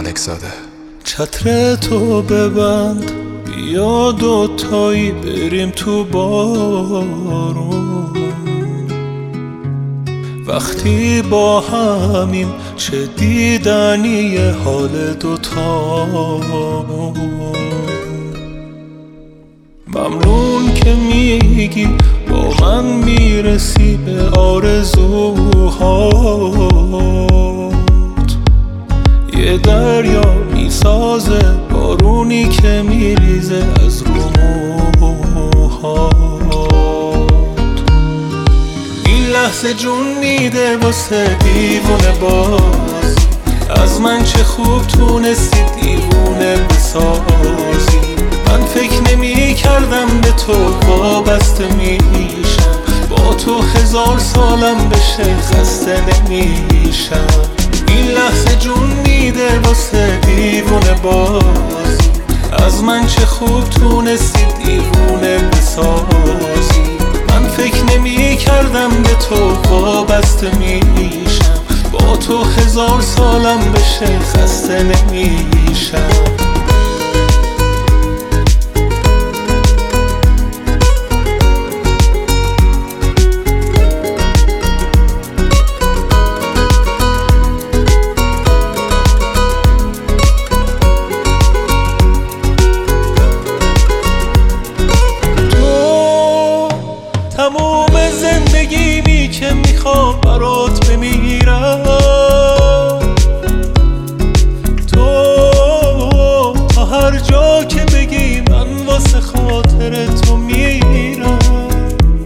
ملک زاده. چتر تو ببند بیا دوتایی بریم تو بارون، وقتی با همیم چه دیدنی حال دوتامون. ممنون که میگی با من میرسی به آرزوهات، یه دریا میسازه بارونی که میریزه از رو موهات. این لحظه جون میده واسه دیوونه باز، از من چه خوب تونستی دیوونه بسازی. من فکر نمی کردم به تو وابسته میشم، با تو 1000 سالم بشه خسته نمیشم. این لحظه جون میده واسه دیوونه باز، از من چه خوب تونستی دیوونه بسازی. من فکر نمی کردم به تو وابسته میشم، با تو 1000 سالم بشه خسته نمیشم.